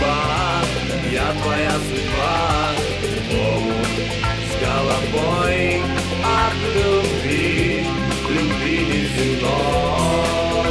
судьба, я твоя судьба. Омут с головой от любви, любви неземной.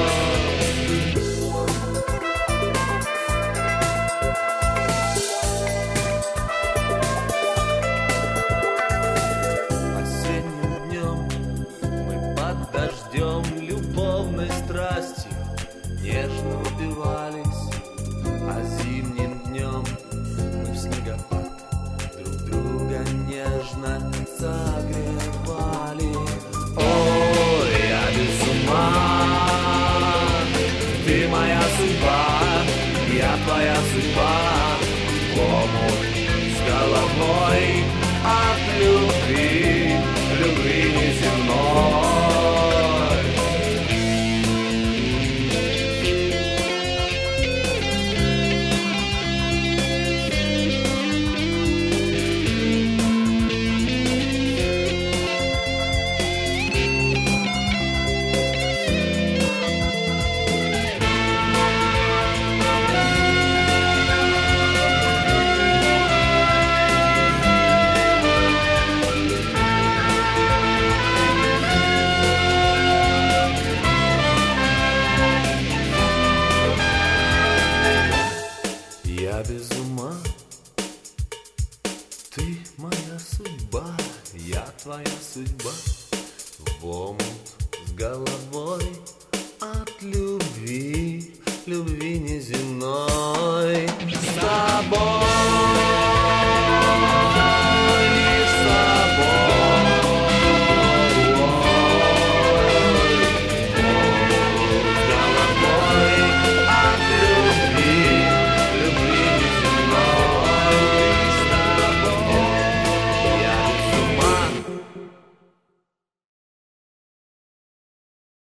Осенним днем мы под дождем любовной страстью нежно убивались, а зимним днем мы в снегопад друг друга нежно согревали. Ой, я без ума, ты моя судьба, я твоя судьба. В омут с головой от любви, любви неземной. Я без ума, ты моя судьба, я твоя судьба. В омут с головой от любви, любви неземной. С тобой